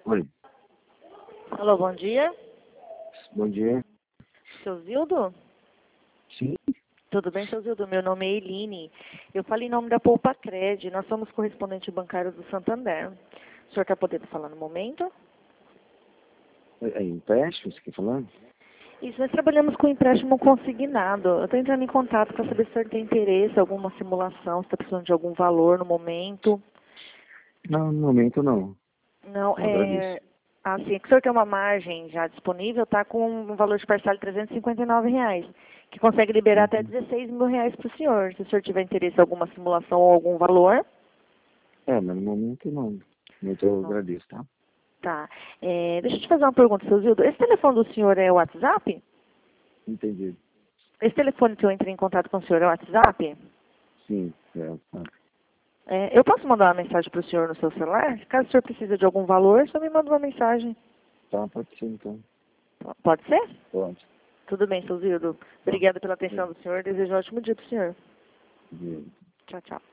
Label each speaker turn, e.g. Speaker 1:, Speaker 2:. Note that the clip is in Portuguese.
Speaker 1: Oi,
Speaker 2: Alô, bom dia.
Speaker 1: bom dia.
Speaker 2: Seu Zildo?
Speaker 1: Sim,
Speaker 2: Tudo bem, seu Zildo? Meu nome é Eline. Eu falo em nome da Poupa Cred. Nós somos correspondente bancário do Santander. O senhor está podendo falar no momento?
Speaker 1: é empréstimo, você quer falar?
Speaker 2: Isso, nós trabalhamos com empréstimo consignado. Eu estou entrando em contato para saber se o senhor tem interesse, alguma simulação, se está precisando de algum valor no momento.
Speaker 1: Não, no momento não.
Speaker 2: Não,
Speaker 1: Eu agradeço.
Speaker 2: assim, que o senhor tem uma margem já disponível, está com um valor de parcela de R$ 359, que consegue liberar até
Speaker 1: Uhum.
Speaker 2: R$ 16 mil para o senhor. Se o senhor tiver interesse em alguma simulação ou algum valor,
Speaker 1: Mas no momento não. Muito eu
Speaker 2: não.
Speaker 1: agradeço, tá?
Speaker 2: Tá. Deixa eu te fazer uma pergunta, seu Zildo. Esse telefone do senhor é o WhatsApp?
Speaker 1: Entendi.
Speaker 2: Esse telefone que eu entrei em contato com o senhor é o WhatsApp?
Speaker 1: Sim, tá.
Speaker 2: Eu posso mandar uma mensagem para o senhor no seu celular? Caso o senhor precise de algum valor, só me manda uma mensagem.
Speaker 1: Tá, pode ser então.
Speaker 2: Pode ser?
Speaker 1: Pode.
Speaker 2: Tudo bem, seu Zildo.
Speaker 1: Tá.
Speaker 2: Obrigada pela atenção
Speaker 1: Sim.
Speaker 2: do senhor. Desejo um ótimo dia para o senhor.
Speaker 1: Sim.
Speaker 2: Tchau, tchau.